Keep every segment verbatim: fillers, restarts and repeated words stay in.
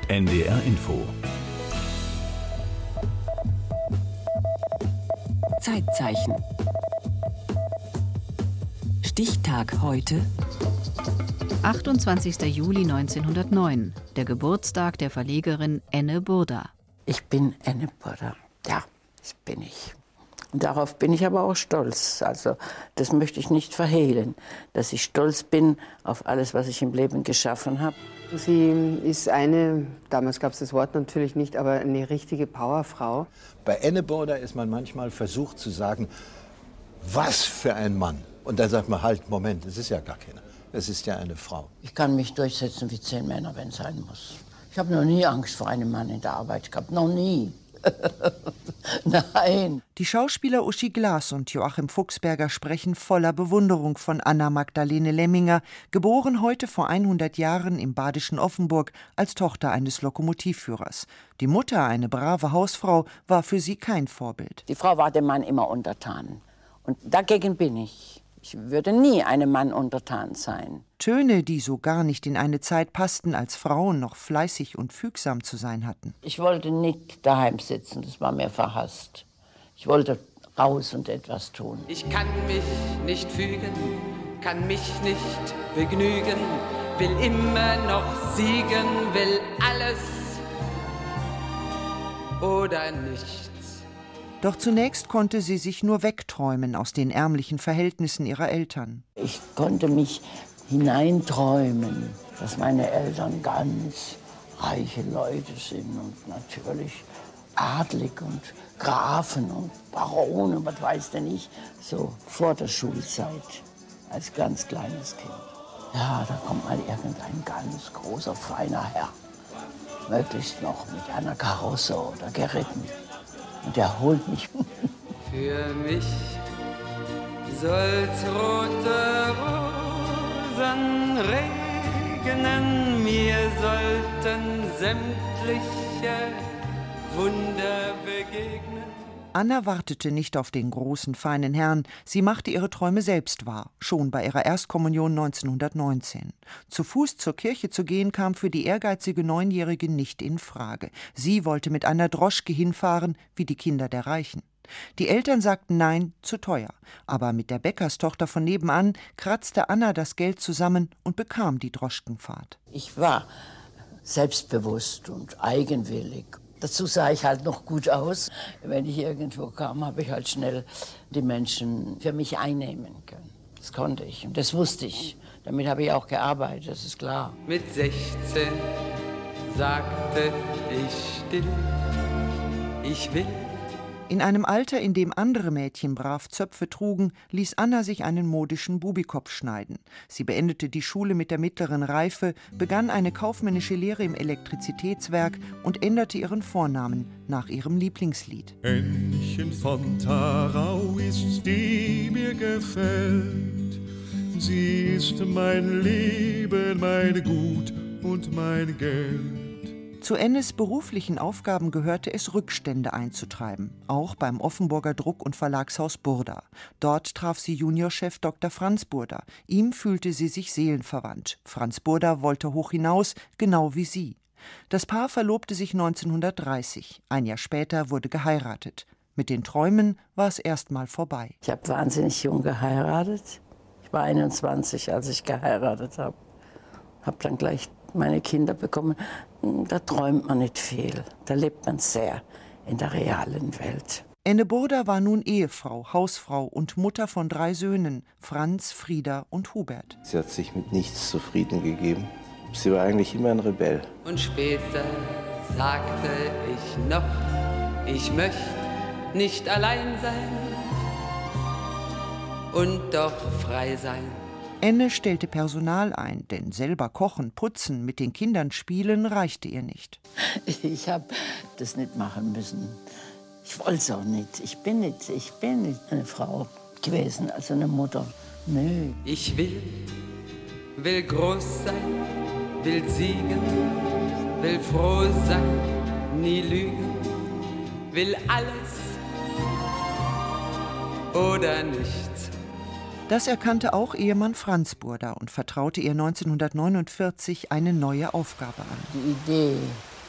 N D R Info. Zeitzeichen. Stichtag heute. achtundzwanzigster Juli neunzehnhundertneun, der Geburtstag der Verlegerin Enne Burda. Ich bin Enne Burda. Ja, das bin ich. Und darauf bin ich aber auch stolz. Also das möchte ich nicht verhehlen, dass ich stolz bin auf alles, was ich im Leben geschaffen habe. Sie ist eine, damals gab es das Wort natürlich nicht, aber eine richtige Powerfrau. Bei Enne Burda ist man manchmal versucht zu sagen, was für ein Mann. Und dann sagt man, halt, Moment, es ist ja gar keiner. Es ist ja eine Frau. Ich kann mich durchsetzen wie zehn Männer, wenn es sein muss. Ich habe noch nie Angst vor einem Mann in der Arbeit gehabt, noch nie. Nein. Die Schauspieler Uschi Glas und Joachim Fuchsberger sprechen voller Bewunderung von Anna Magdalene Lemminger, geboren heute vor hundert Jahren im badischen Offenburg als Tochter eines Lokomotivführers. Die Mutter, eine brave Hausfrau, war für sie kein Vorbild. Die Frau war dem Mann immer untertan. Und dagegen bin ich. Ich würde nie einem Mann untertan sein. Töne, die so gar nicht in eine Zeit passten, als Frauen noch fleißig und fügsam zu sein hatten. Ich wollte nicht daheim sitzen, das war mir verhasst. Ich wollte raus und etwas tun. Ich kann mich nicht fügen, kann mich nicht begnügen, will immer noch siegen, will alles oder nichts. Doch zunächst konnte sie sich nur wegträumen aus den ärmlichen Verhältnissen ihrer Eltern. Ich konnte mich hineinträumen, dass meine Eltern ganz reiche Leute sind und natürlich adlig und Grafen und Baronen, was weiß denn ich, so vor der Schulzeit, als ganz kleines Kind. Ja, da kommt mal irgendein ganz großer, feiner Herr, möglichst noch mit einer Karosse oder geritten. Und der holt mich. Für mich soll's rote Rosen regnen, mir sollten sämtliche Wunder begegnen. Anna wartete nicht auf den großen, feinen Herrn. Sie machte ihre Träume selbst wahr, schon bei ihrer Erstkommunion neunzehnhundertneunzehn. Zu Fuß zur Kirche zu gehen, kam für die ehrgeizige Neunjährige nicht in Frage. Sie wollte mit einer Droschke hinfahren, wie die Kinder der Reichen. Die Eltern sagten nein, zu teuer. Aber mit der Bäckerstochter von nebenan kratzte Anna das Geld zusammen und bekam die Droschkenfahrt. Ich war selbstbewusst und eigenwillig. Dazu sah ich halt noch gut aus. Wenn ich irgendwo kam, habe ich halt schnell die Menschen für mich einnehmen können. Das konnte ich und das wusste ich. Damit habe ich auch gearbeitet, das ist klar. Mit sechzehn sagte ich still, ich will. In einem Alter, in dem andere Mädchen brav Zöpfe trugen, ließ Anna sich einen modischen Bubikopf schneiden. Sie beendete die Schule mit der mittleren Reife, begann eine kaufmännische Lehre im Elektrizitätswerk und änderte ihren Vornamen nach ihrem Lieblingslied. Ännchen von Tharau ist, die mir gefällt. Sie ist mein Leben, mein Gut und mein Geld. Zu Ennes beruflichen Aufgaben gehörte es, Rückstände einzutreiben, auch beim Offenburger Druck- und Verlagshaus Burda. Dort traf sie Juniorchef Doktor Franz Burda. Ihm fühlte sie sich seelenverwandt. Franz Burda wollte hoch hinaus, genau wie sie. Das Paar verlobte sich neunzehnhundertdreißig. Ein Jahr später wurde geheiratet. Mit den Träumen war es erstmal vorbei. Ich habe wahnsinnig jung geheiratet. Ich war einundzwanzig, als ich geheiratet habe. Habe dann gleich meine Kinder bekommen. Da träumt man nicht viel. Da lebt man sehr in der realen Welt. Enne Burda war nun Ehefrau, Hausfrau und Mutter von drei Söhnen, Franz, Frieda und Hubert. Sie hat sich mit nichts zufrieden gegeben. Sie war eigentlich immer ein Rebell. Und später sagte ich noch, ich möchte nicht allein sein und doch frei sein. Enne stellte Personal ein, denn selber kochen, putzen, mit den Kindern spielen reichte ihr nicht. Ich habe das nicht machen müssen. Ich wollte es auch nicht. Ich bin nicht, ich bin nicht eine Frau gewesen, also eine Mutter. Nö. Ich will, will groß sein, will siegen, will froh sein, nie lügen, will alles oder nichts. Das erkannte auch Ehemann Franz Burda und vertraute ihr neunzehnhundertneunundvierzig eine neue Aufgabe an. Die Idee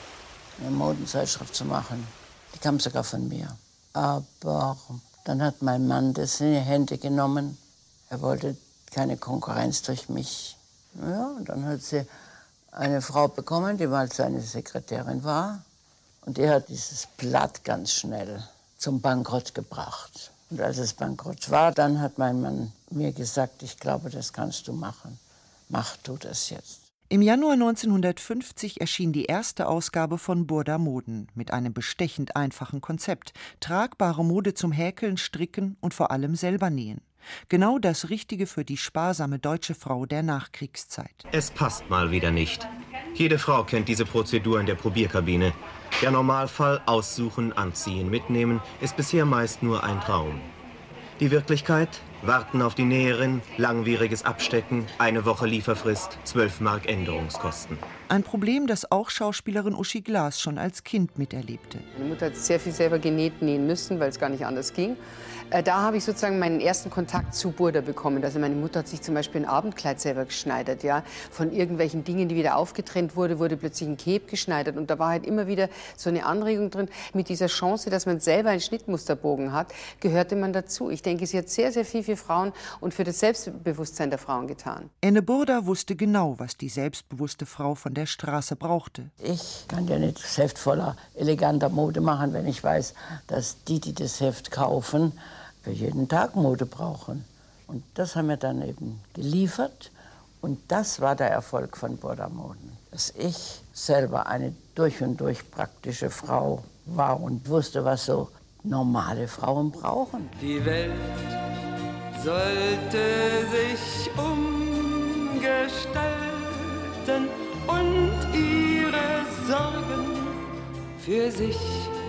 eine Modenzeitschrift zu machen. Die kam sogar von mir. Aber dann hat mein Mann das in die Hände genommen. Er wollte keine Konkurrenz durch mich. Ja, und dann hat sie eine Frau bekommen, die mal seine Sekretärin war. Und die hat dieses Blatt ganz schnell zum Bankrott gebracht. Und als es bankrott war, dann hat mein Mann mir gesagt, ich glaube, das kannst du machen. Mach du das jetzt. Im Januar neunzehnhundertfünfzig erschien die erste Ausgabe von Burda Moden mit einem bestechend einfachen Konzept. Tragbare Mode zum Häkeln, Stricken und vor allem selber nähen. Genau das Richtige für die sparsame deutsche Frau der Nachkriegszeit. Es passt mal wieder nicht. Jede Frau kennt diese Prozedur in der Probierkabine. Der Normalfall, aussuchen, anziehen, mitnehmen, ist bisher meist nur ein Traum. Die Wirklichkeit? Warten auf die Näherin, langwieriges Abstecken, eine Woche Lieferfrist, zwölf Mark Änderungskosten. Ein Problem, das auch Schauspielerin Uschi Glas schon als Kind miterlebte. Meine Mutter hat sehr viel selber genäht, nähen müssen, weil es gar nicht anders ging. Da habe ich sozusagen meinen ersten Kontakt zu Burda bekommen. Also meine Mutter hat sich zum Beispiel ein Abendkleid selber geschneidert. Ja? Von irgendwelchen Dingen, die wieder aufgetrennt wurde, wurde plötzlich ein Cape geschneidert. Und da war halt immer wieder so eine Anregung drin. Mit dieser Chance, dass man selber einen Schnittmusterbogen hat, gehörte man dazu. Ich denke, sie hat sehr, sehr viel für Frauen und für das Selbstbewusstsein der Frauen getan. Enne Burda wusste genau, was die selbstbewusste Frau von der Straße brauchte. Ich kann ja nicht das Heft voller eleganter Mode machen, wenn ich weiß, dass die, die das Heft kaufen, für jeden Tag Mode brauchen. Und das haben wir dann eben geliefert. Und das war der Erfolg von Burda Moden. Dass ich selber eine durch und durch praktische Frau war und wusste, was so normale Frauen brauchen. Die Welt sollte sich umgestalten und ihre Sorgen für sich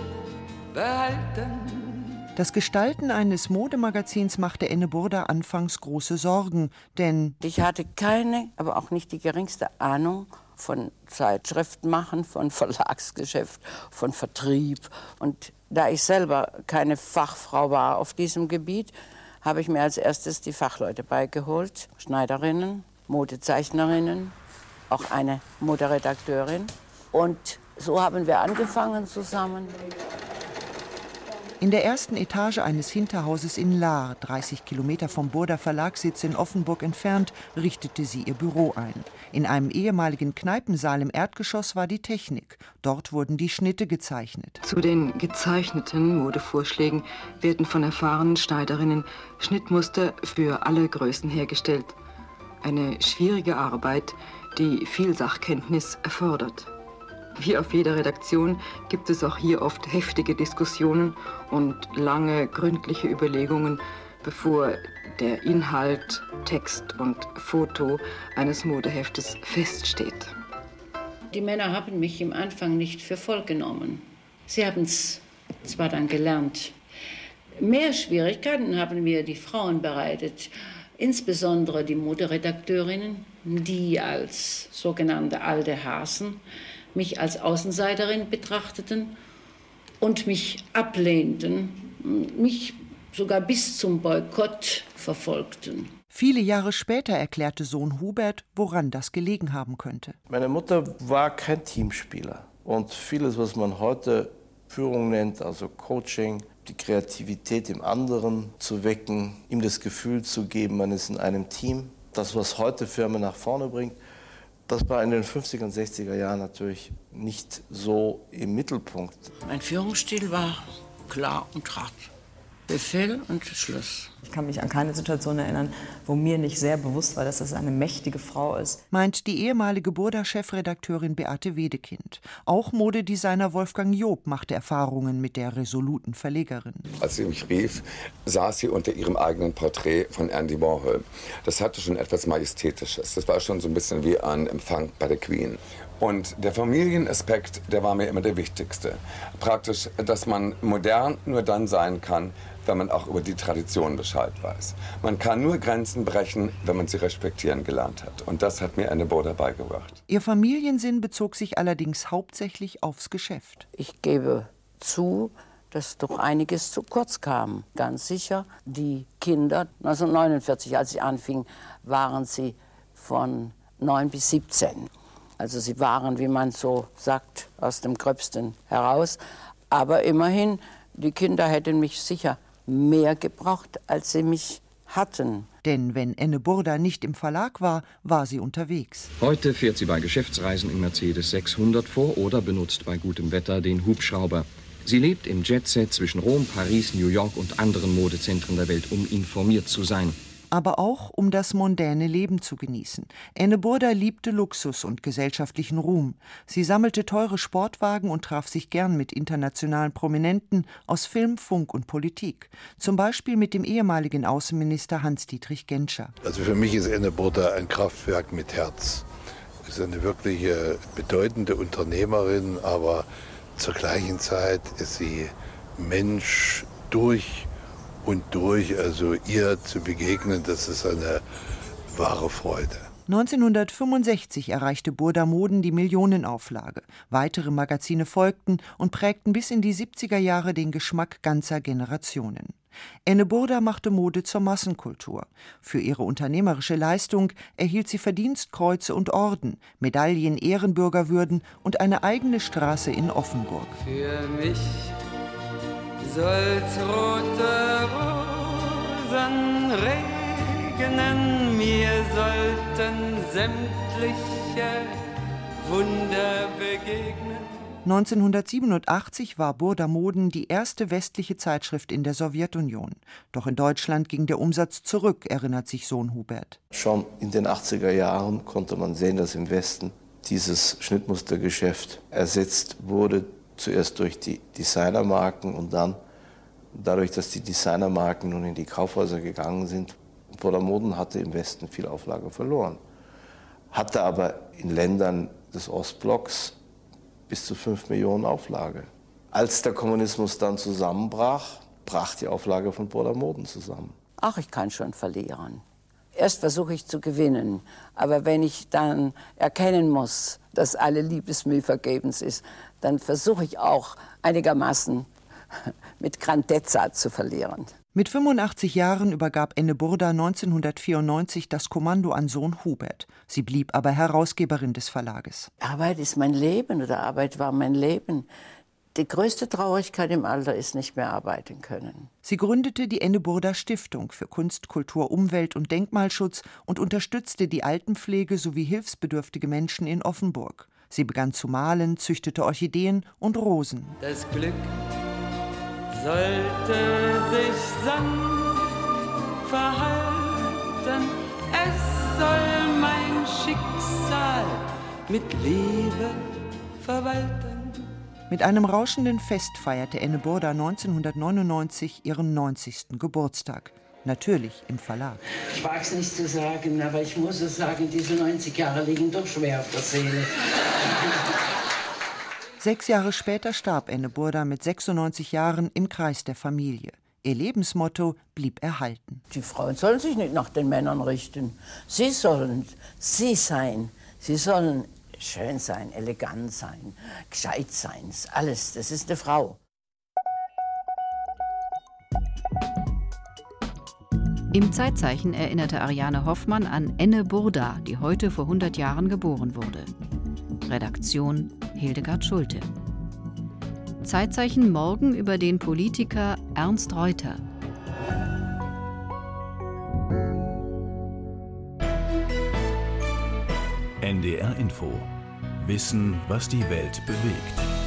behalten. Das Gestalten eines Modemagazins machte Enne Burda anfangs große Sorgen, denn ich hatte keine, aber auch nicht die geringste Ahnung von Zeitschriftenmachen, von Verlagsgeschäft, von Vertrieb. Und da ich selber keine Fachfrau war auf diesem Gebiet, habe ich mir als erstes die Fachleute beigeholt. Schneiderinnen, Modezeichnerinnen, auch eine Moderedakteurin. Und so haben wir angefangen zusammen. In der ersten Etage eines Hinterhauses in Lahr, dreißig Kilometer vom Burda Verlagssitz in Offenburg entfernt, richtete sie ihr Büro ein. In einem ehemaligen Kneipensaal im Erdgeschoss war die Technik. Dort wurden die Schnitte gezeichnet. Zu den gezeichneten Modevorschlägen werden von erfahrenen Schneiderinnen Schnittmuster für alle Größen hergestellt. Eine schwierige Arbeit, die viel Sachkenntnis erfordert. Wie auf jeder Redaktion gibt es auch hier oft heftige Diskussionen und lange, gründliche Überlegungen, bevor der Inhalt, Text und Foto eines Modeheftes feststeht. Die Männer haben mich im Anfang nicht für voll genommen. Sie haben es zwar dann gelernt. Mehr Schwierigkeiten haben mir die Frauen bereitet, insbesondere die Moderedakteurinnen, die als sogenannte alte Hasen mich als Außenseiterin betrachteten und mich ablehnten, mich sogar bis zum Boykott verfolgten. Viele Jahre später erklärte Sohn Hubert, woran das gelegen haben könnte. Meine Mutter war kein Teamspieler. Und vieles, was man heute Führung nennt, also Coaching, die Kreativität im anderen zu wecken, ihm das Gefühl zu geben, man ist in einem Team. Das, was heute Firmen nach vorne bringt, das war in den fünfziger und sechziger Jahren natürlich nicht so im Mittelpunkt. Mein Führungsstil war klar und hart. Befehl und Schluss. Ich kann mich an keine Situation erinnern, wo mir nicht sehr bewusst war, dass das eine mächtige Frau ist. Meint die ehemalige Burda-Chefredakteurin Beate Wedekind. Auch Modedesigner Wolfgang Job machte Erfahrungen mit der resoluten Verlegerin. Als sie mich rief, saß sie unter ihrem eigenen Porträt von Andy Warhol. Das hatte schon etwas Majestätisches. Das war schon so ein bisschen wie ein Empfang bei der Queen. Und der Familienaspekt, der war mir immer der wichtigste. Praktisch, dass man modern nur dann sein kann, wenn man auch über die Tradition Bescheid weiß. Man kann nur Grenzen brechen, wenn man sie respektieren gelernt hat. Und das hat mir Enne Burda beigebracht. Ihr Familiensinn bezog sich allerdings hauptsächlich aufs Geschäft. Ich gebe zu, dass doch einiges zu kurz kam. Ganz sicher, die Kinder, neunzehnhundertneunundvierzig, als ich anfing, waren sie von neun bis siebzehn. Also sie waren, wie man so sagt, aus dem Gröbsten heraus. Aber immerhin, die Kinder hätten mich sicher mehr gebraucht, als sie mich hatten. Denn wenn Enne Burda nicht im Verlag war, war sie unterwegs. Heute fährt sie bei Geschäftsreisen im Mercedes sechshundert vor oder benutzt bei gutem Wetter den Hubschrauber. Sie lebt im Jetset zwischen Rom, Paris, New York und anderen Modezentren der Welt, um informiert zu sein. Aber auch, um das mondäne Leben zu genießen. Enne Burda liebte Luxus und gesellschaftlichen Ruhm. Sie sammelte teure Sportwagen und traf sich gern mit internationalen Prominenten aus Film, Funk und Politik. Zum Beispiel mit dem ehemaligen Außenminister Hans-Dietrich Genscher. Also für mich ist Enne Burda ein Kraftwerk mit Herz. Sie ist eine wirklich bedeutende Unternehmerin, aber zur gleichen Zeit ist sie Mensch durch und durch, also ihr zu begegnen, das ist eine wahre Freude. neunzehnhundertfünfundsechzig erreichte Burda Moden die Millionenauflage. Weitere Magazine folgten und prägten bis in die siebziger Jahre den Geschmack ganzer Generationen. Enne Burda machte Mode zur Massenkultur. Für ihre unternehmerische Leistung erhielt sie Verdienstkreuze und Orden, Medaillen, Ehrenbürgerwürden und eine eigene Straße in Offenburg. Für mich soll's rote Rosen regnen, mir sollten sämtliche Wunder begegnen. neunzehnhundertsiebenundachtzig war Burda Moden die erste westliche Zeitschrift in der Sowjetunion. Doch in Deutschland ging der Umsatz zurück, erinnert sich Sohn Hubert. Schon in den achtziger Jahren konnte man sehen, dass im Westen dieses Schnittmustergeschäft ersetzt wurde. Zuerst durch die Designermarken und dann dadurch, dass die Designermarken nun in die Kaufhäuser gegangen sind. Burda Moden hatte im Westen viel Auflage verloren, hatte aber in Ländern des Ostblocks bis zu fünf Millionen Auflage. Als der Kommunismus dann zusammenbrach, brach die Auflage von Burda Moden zusammen. Ach, ich kann schon verlieren. Erst versuche ich zu gewinnen, aber wenn ich dann erkennen muss, dass alle Liebesmüh vergebens ist, dann versuche ich auch einigermaßen mit Grandezza zu verlieren. Mit fünfundachtzig Jahren übergab Enne Burda neunzehnhundertvierundneunzig das Kommando an Sohn Hubert. Sie blieb aber Herausgeberin des Verlages. Arbeit ist mein Leben oder Arbeit war mein Leben. Die größte Traurigkeit im Alter ist nicht mehr arbeiten können. Sie gründete die Enne Burda Stiftung für Kunst, Kultur, Umwelt und Denkmalschutz und unterstützte die Altenpflege sowie hilfsbedürftige Menschen in Offenburg. Sie begann zu malen, züchtete Orchideen und Rosen. Das Glück sollte sich sanft verhalten, es soll mein Schicksal mit Liebe verwalten. Mit einem rauschenden Fest feierte Enne Burda neunzehnhundertneunundneunzig ihren neunzigsten Geburtstag. Natürlich im Verlag. Ich mag es nicht zu sagen, aber ich muss es sagen, diese neunzig Jahre liegen doch schwer auf der Seele. Sechs Jahre später starb Enne Burda mit sechsundneunzig Jahren im Kreis der Familie. Ihr Lebensmotto blieb erhalten. Die Frauen sollen sich nicht nach den Männern richten. Sie sollen sie sein. Sie sollen schön sein, elegant sein, gescheit sein. Alles, das ist eine Frau. Im Zeitzeichen erinnerte Ariane Hoffmann an Enne Burda, die heute vor hundert Jahren geboren wurde. Redaktion Hildegard Schulte. Zeitzeichen morgen über den Politiker Ernst Reuter. N D R Info. Wissen, was die Welt bewegt.